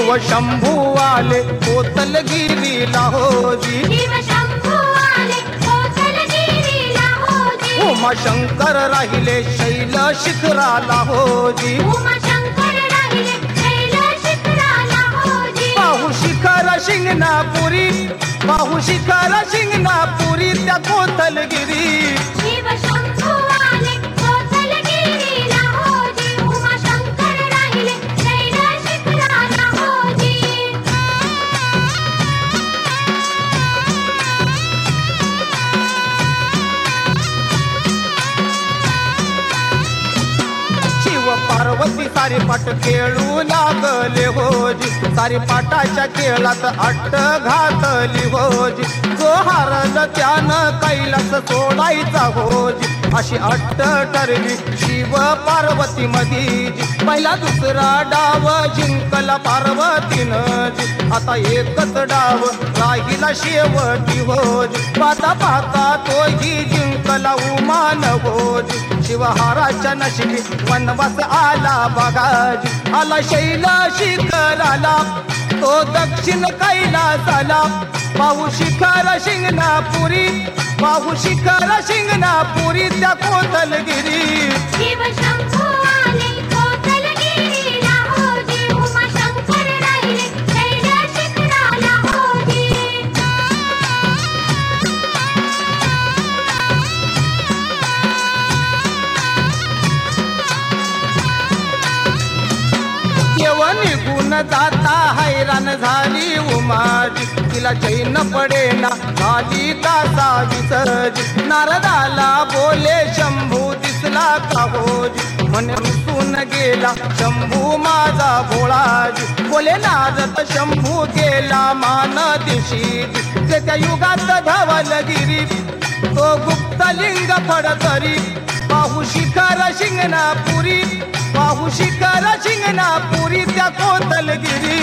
शिव शंभू आले कोतलगिरीला होजी, उमाशंकर राहिले शैल शिखराला होजी, पाहू शिखर शिंगणापुरी, पाहू शिखर शिंगणापुरी त्या कोतलगिरी, पार्वती सारी पाट खेळू लागले होजी, सारी पाटाच्या खेळात अट्ट घातली होजी, जो हारल त्यानं कैलास सोडायचा होजी, अशी अट्ट ठरली शिव पार्वती मधीजी, पहिला दुसरा डाव जिंकला पार्वतीनं जी, आता एकच डाव राहिला शेवटी होजी, पाहता पाहता तोही जिंकला उमान होजी, शिवहाराच्या नशिबी वनवास आला बघाजी, आला शैल शिखराला तो दक्षिण कैलासाला, पाहू शिखर शिंगणापुरी, पाहू शिखर शिंगणापुरी त्या कोतलगिरी, निघून जाता हैराण झाली उमाजी, तिला चैन पडेना झाली कासा विसर्जी, नारदाला बोले शंभू दिसला का होजी, म्हणे रुसून गेला शंभू माझा भोळाजी, बोले नारद शंभू गेला मान दिशी, त्या युगात धवलगिरी तो गुप्तलिंग फडतरी, पाहू शिखर शिंगणापुरी, पाहू शिखर शिंगणापुरी त्या कोतलगिरी,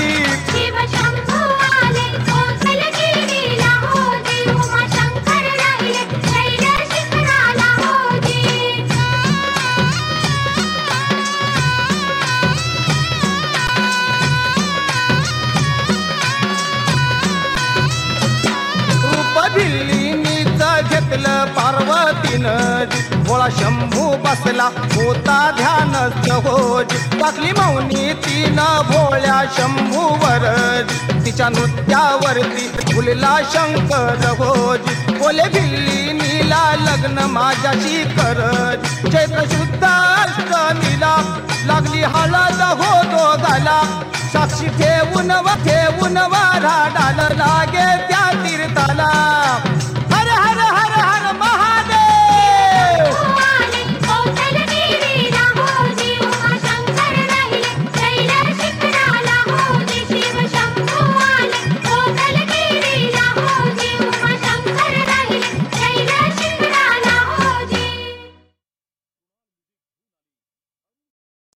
घेतलं पार्वतीनं जी, भोळा शंभू बसला होता ध्यानस्थ होजी, टाकली मौनी तिनं भोळ्या शंभूवर, तिच्या नृत्यावरती फुलला शंकर होजी, बोले भिल्ली नीला लग्न माझ्याशी कर, चैत्र शुद्ध अष्टमीला लागली हळद हो दोघाला, साक्षी ठेवून वारा डाल लागे